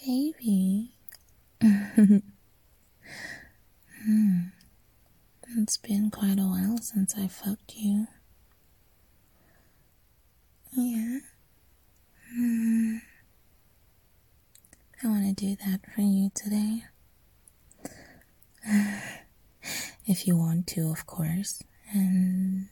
Baby. It's been quite a while since I fucked you. Yeah. I want to do that for you today. If you want to, of course. And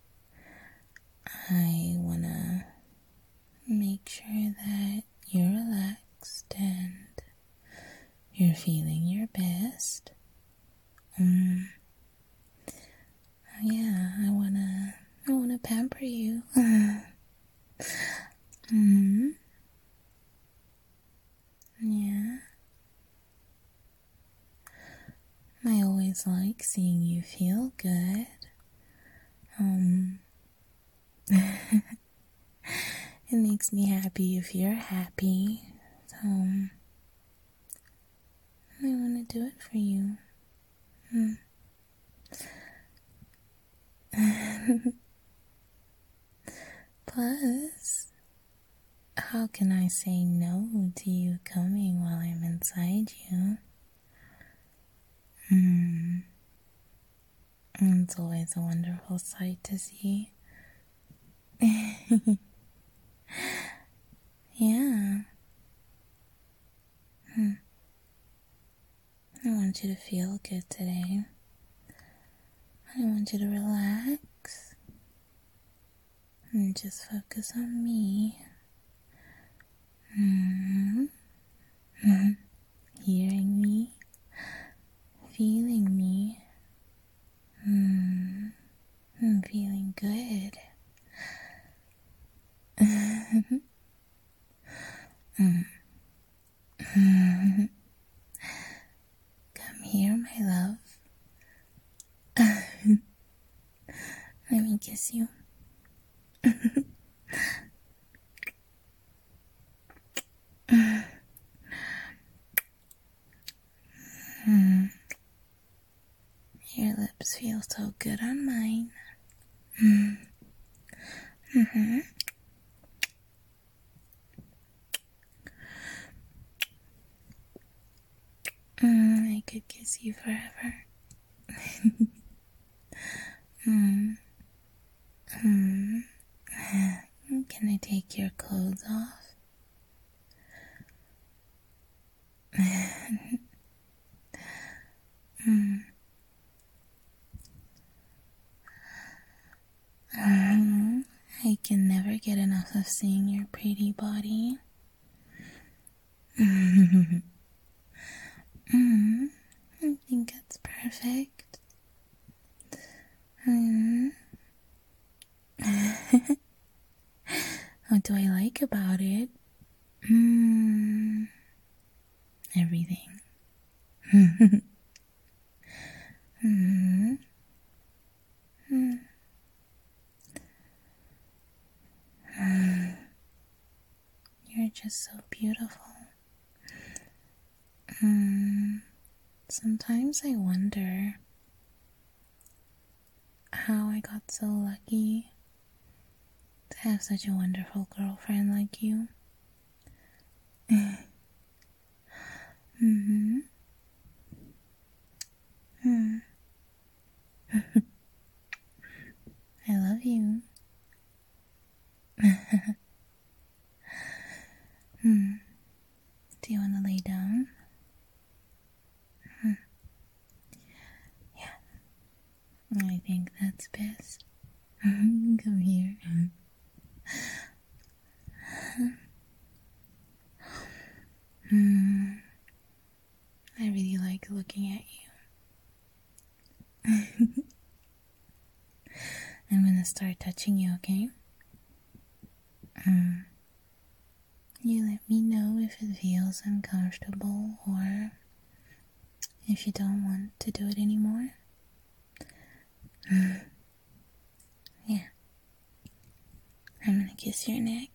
I want to make sure that you're relaxed and you're feeling your best. Yeah, I wanna pamper you. Yeah. I always like seeing you feel good. It makes me happy if you're happy. So, I want to do it for you. Plus, how can I say no to you coming while I'm inside you? It's always a wonderful sight to see. Yeah. I want you to feel good today. I want you to relax and just focus on me. Hearing me, feeling me, and feeling good. Come here, my love. Let me kiss you. Your lips feel so good on mine. I could kiss you forever. Can I take your clothes off? I can never get enough of seeing your pretty body. I think it's perfect. What do I like about it? Everything. You're just so beautiful. Sometimes I wonder how I got so lucky to have such a wonderful girlfriend like you. I love you. Do you want to lay down? Yeah, I think that's best. Come here. I really like looking at you. I'm gonna start touching you, okay? You let me know if it feels uncomfortable or if you don't want to do it anymore. Yeah. I'm gonna kiss your neck.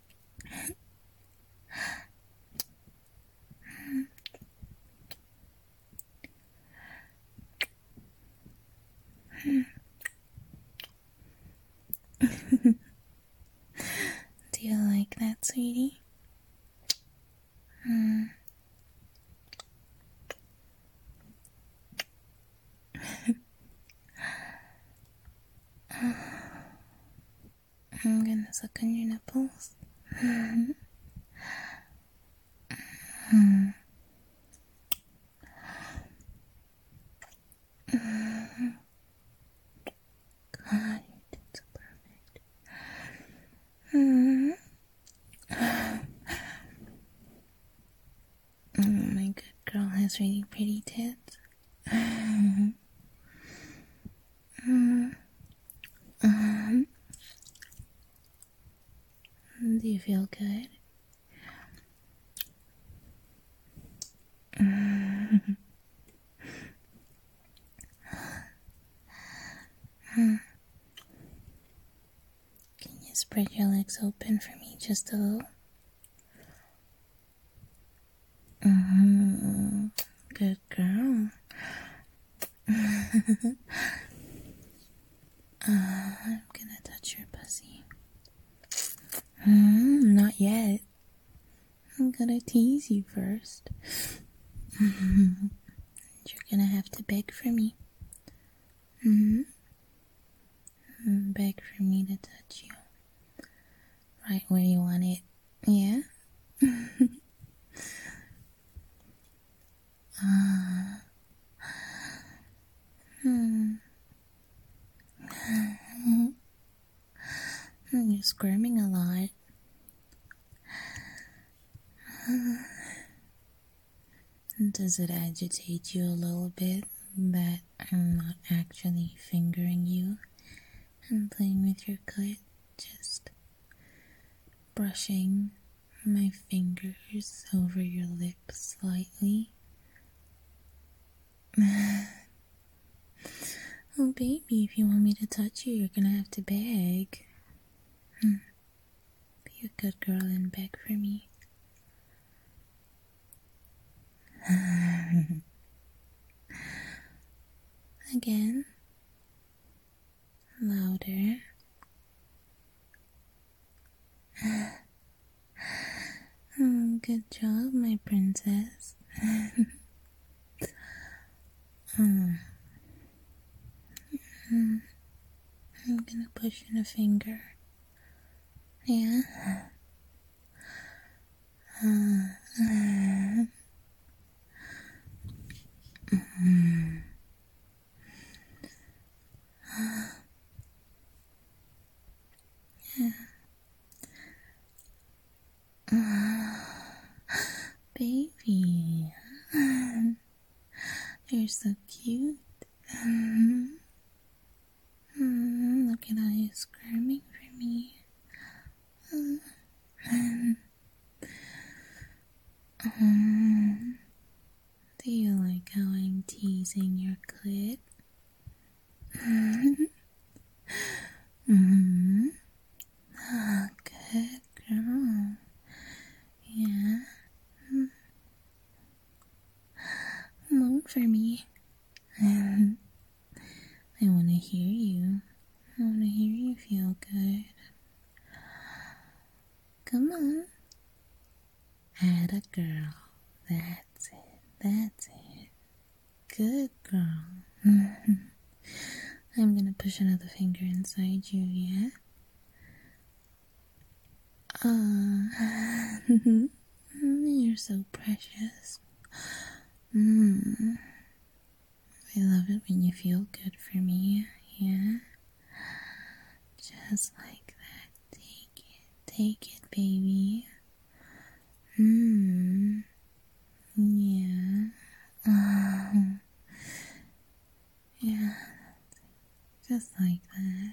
Do you like that, sweetie? suck on your nipples? God, you did so perfect. My good girl has really pretty tits. Do you feel good? Can you spread your legs open for me just a little? Good girl. I'm gonna touch your pussy. Not yet. I'm gonna tease you first. You're gonna have to beg for me. Beg for me to touch you. Right where you want it. Yeah? You're squirming a lot. Does it agitate you a little bit that I'm not actually fingering you and playing with your clit? Just brushing my fingers over your lips slightly. Oh baby, if you want me to touch you, you're gonna have to beg. Be a good girl and beg for me. Again. Louder. Good job, my princess. I'm gonna push in a finger. Yeah? Baby, you're so cute. Look at how you're squirming for me. Do you like how I'm teasing your clit? Oh, good girl. Yeah. Moan for me. I want to hear you. I want to hear you feel good. Come on. Atta girl. That's it. That's it. Good girl. I'm gonna push another finger inside you, yeah? You're so precious. I love it when you feel good for me, yeah? Just like that. Take it, baby. Yeah. Yeah. Just like that.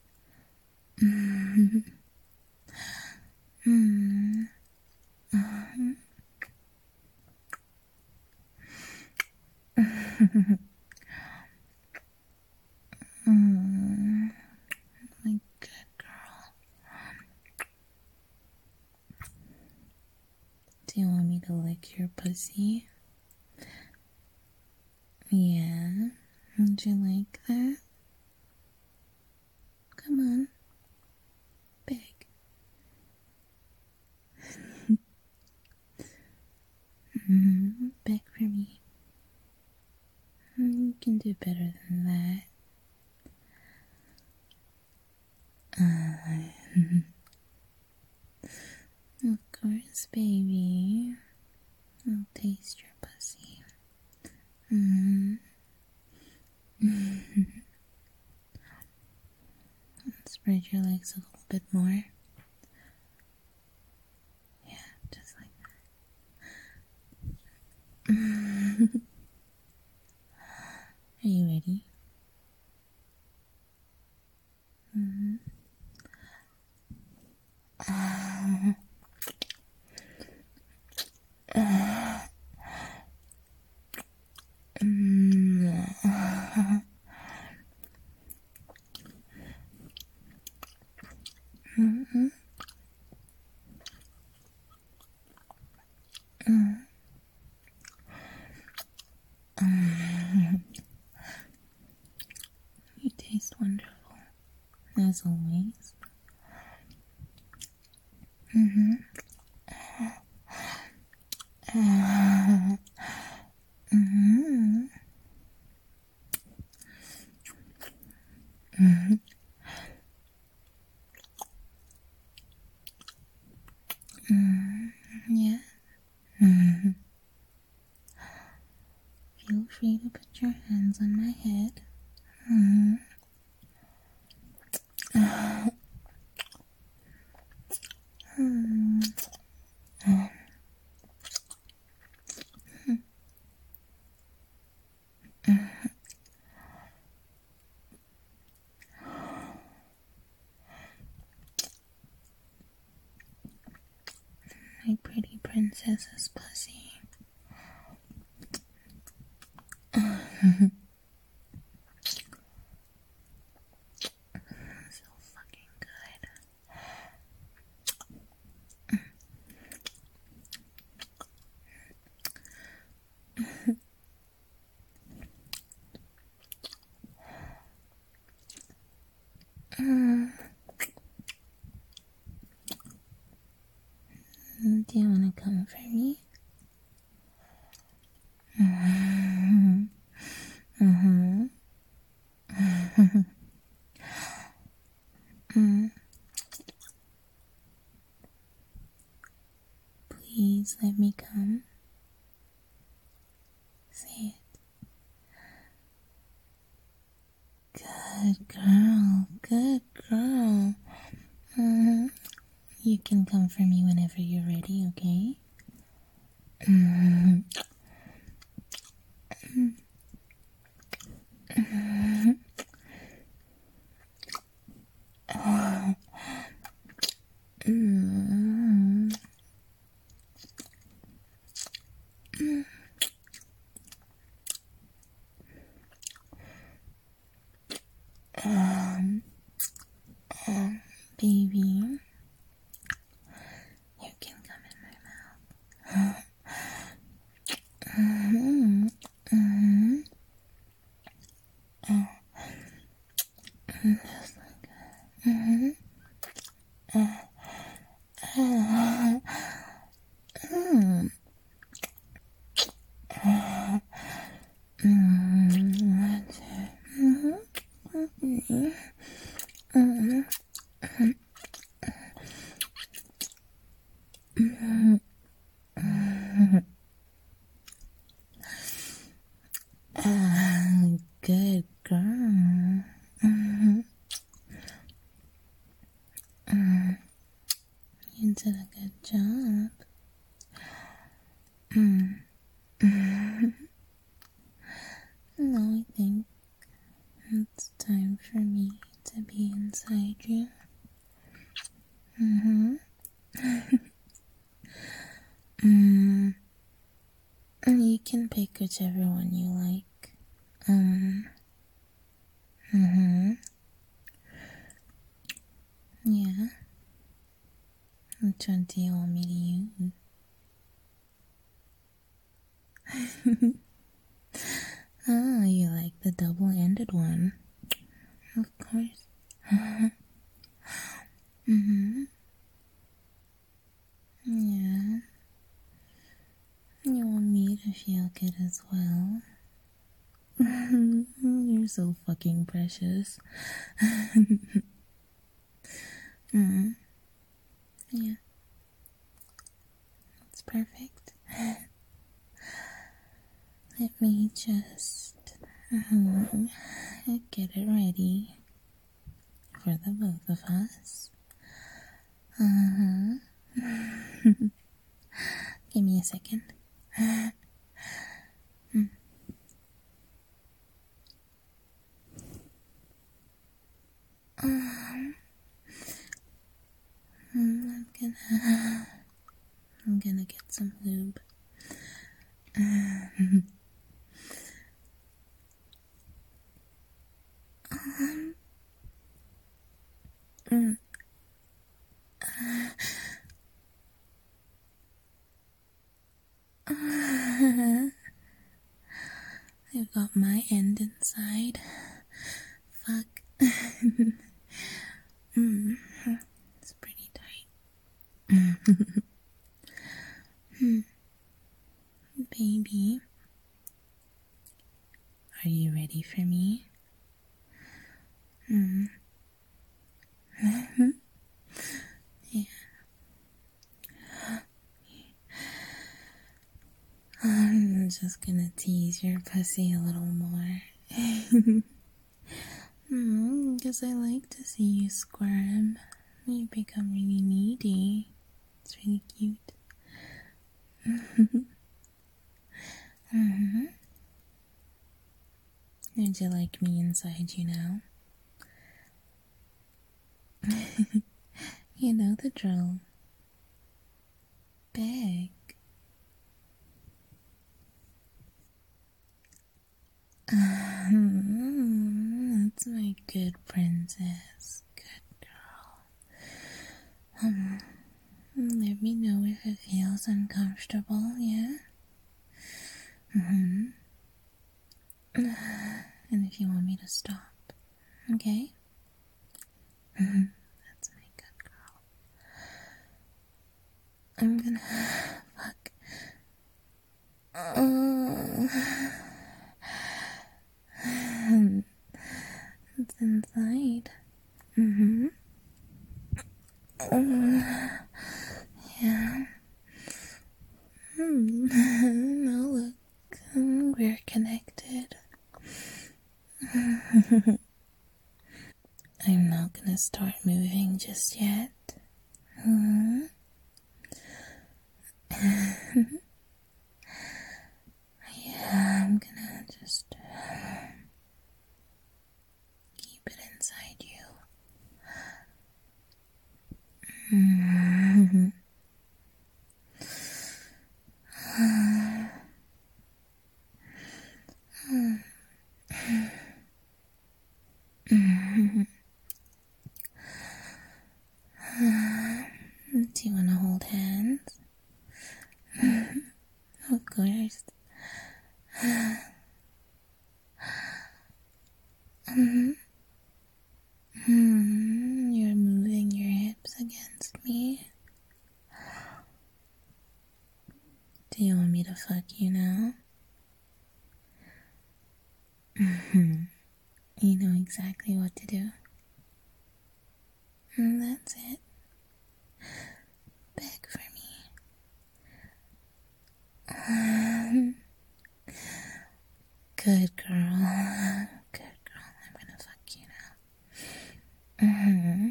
My good girl. Do you want me to lick your pussy? Yeah. Would you like that? Come on. Big. Beg for me. You can do better than that. baby, I'll taste your pussy. Mm-hmm. Spread your legs a little bit more. Yeah, just like that. Are you ready? Mm-hmm. You taste wonderful, as always. Mm-hmm. Mm-hmm. Mm-hmm. Mm-hmm. Yeah. Mm-hmm. Feel free to put your hands on my head. Mm-hmm. My pretty princess's pussy. So fucking good. Do you want to come for me? Mm-hmm. Mm-hmm. Mm. Please let me come. Say it. Good girl. Good girl. Mm-hmm. You can come for me whenever you're ready, okay? Mm-hmm. Mm-hmm. Mm-hmm. Baby, you can come in my mouth. Mm-hmm. Mm-hmm. Just like that. Mm-hmm. Mm-hmm. That's it. Mm-hmm. Mm-hmm. Mm-hmm. Good girl. Mm-hmm. You did a good job. Now I think it's time for me to be inside you. Mm-hmm. You can pick whichever one you like. Mm-hmm. Yeah. Which one do you want me to use? Ah, you like the double-ended one. Of course. Mm-hmm. Yeah. You want me to feel good as well. You're so fucking precious. Yeah. perfect. Let me just get it ready for the both of us. Give me a second. I'm gonna get some lube. I've got my end inside. Fuck. It's pretty tight. Baby, are you ready for me? Yeah. I'm just gonna tease your pussy a little more. Because I like to see you squirm. You become really needy. It's really cute. Would you like me inside you now? You know the drill. Beg. That's my good princess. Good girl. Let me know if it feels uncomfortable, yeah? And if you want me to stop, okay? That's my good girl. I'm gonna fuck. It's inside. Yeah. Now look, we're connected. I'm not gonna start moving just yet. Yeah, I'm gonna just keep it inside you. Do you want to hold hands? Of course. You're moving your hips against me. Do you want me to fuck you now? You know exactly what to do. And that's it. Beg for me. Good girl. Good girl. I'm gonna fuck you now.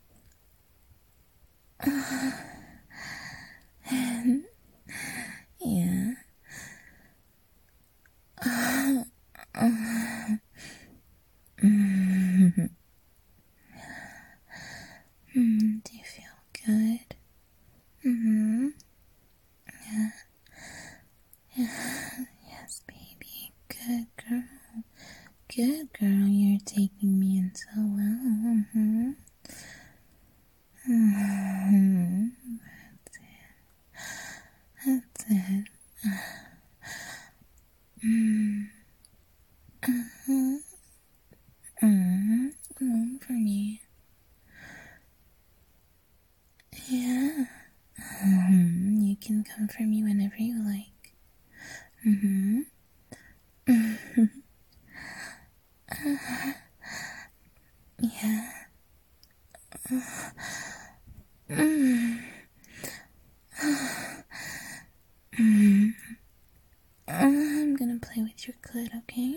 Yeah. Do you feel good? Yes, baby. Good girl. Good girl. You're taking me in so well. That's it. One for me. Yeah. You can come for me whenever you like. Yeah. gonna play with your clit, okay?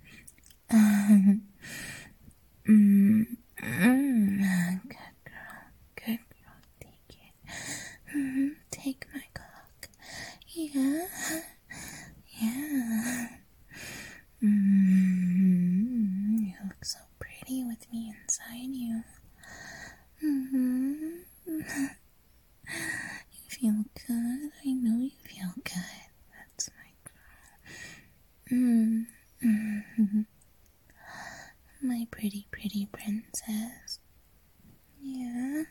Good girl. Good girl. Take it. Take my cock. Yeah. Yeah. You look so pretty with me inside you. You feel good. I know you feel good. That's my girl. My pretty, pretty princess. Yeah.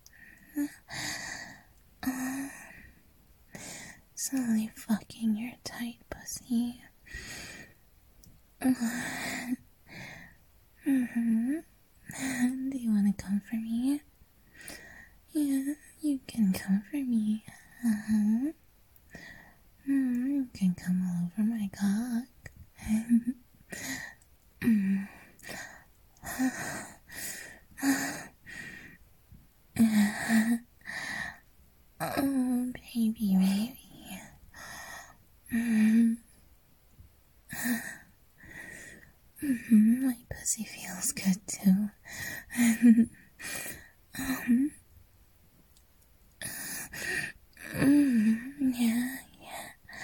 Slowly fucking your tight pussy. Do you want to come for me? Yeah, you can come for me. You can come all over my cock. Oh, baby, baby. My pussy feels good too. Yeah, yeah.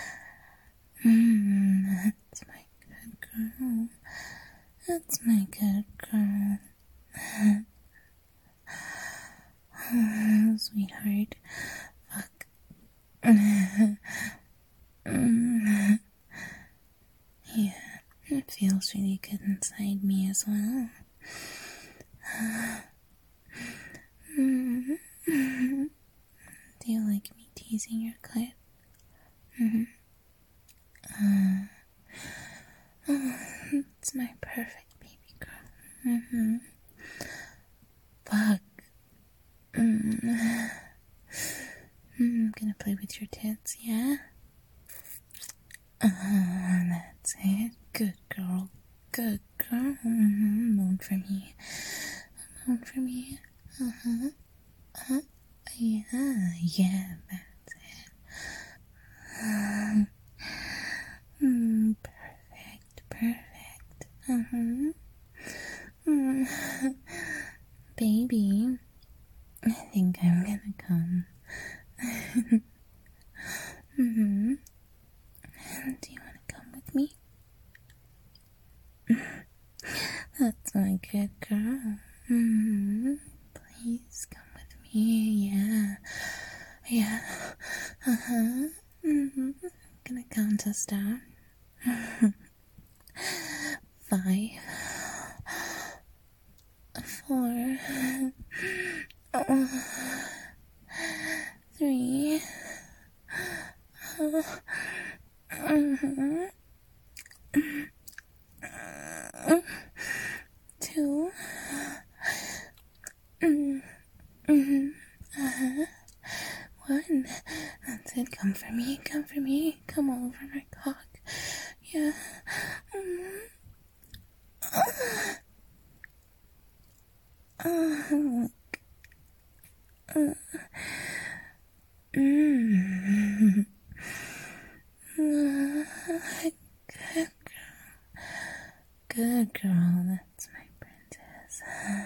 That's my good girl. That's my good girl. Sweetheart. Fuck. Yeah, it feels really good inside me as well. Do you like me teasing your clit? It's my perfect baby girl. Fuck. I'm gonna play with your tits, yeah? That's it. Good girl. Good girl. Moan for me. Moan for me. Yeah, yeah, that's it. Perfect. Baby, I think I'm gonna come. Do you wanna come with me? That's my good girl. Please come with me. Yeah. Yeah. I'm gonna count us down. 5, 4, 3, 2, 1. That's it. Come for me. Come for me. Come all over my cock. Yeah. Good girl, that's my princess.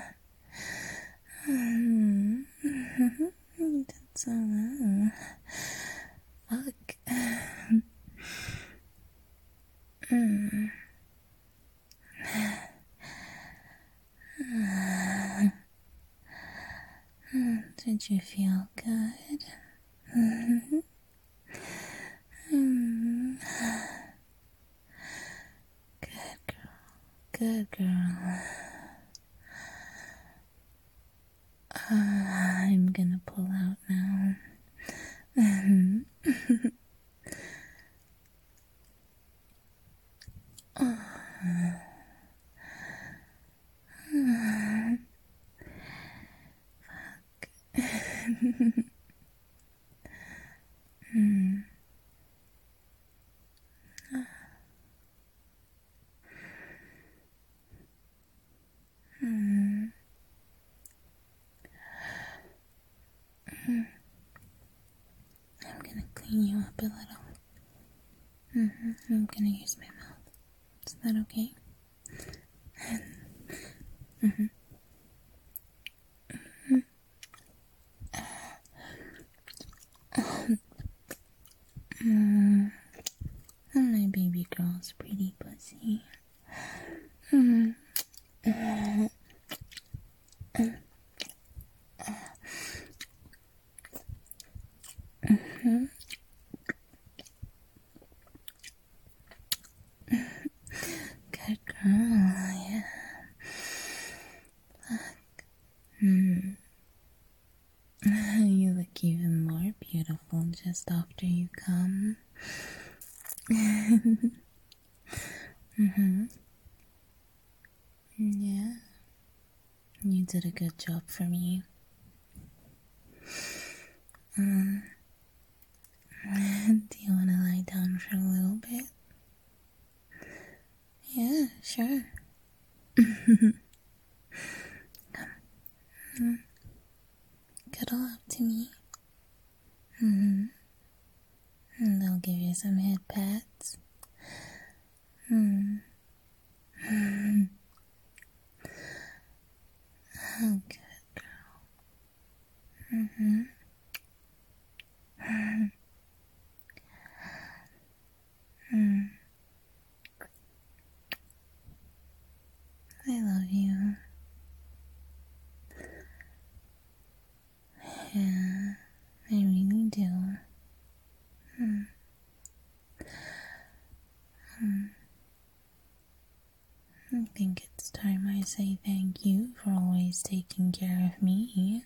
You did so well. Fuck. Did you feel good? Good girl. Good girl. I'm gonna pull out now. I'm gonna use my mouth. Is that okay? Mm-hmm. My baby girl's pretty pussy. Good girl, yeah. You look even more beautiful just after you come. Yeah. You did a good job for me. Do you want to lie down for a little bit? Yeah, sure. Cuddle up to me. And I'll give you some head pats. Oh, good girl. I love you. Yeah, I really do. I think it's time I say thank you for always taking care of me.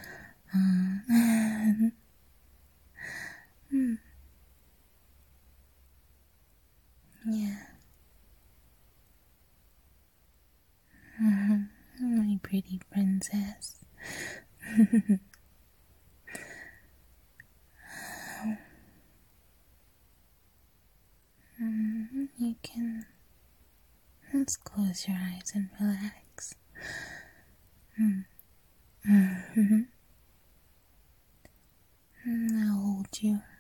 Yeah. My pretty princess. You can just close your eyes and relax. I'll hold you.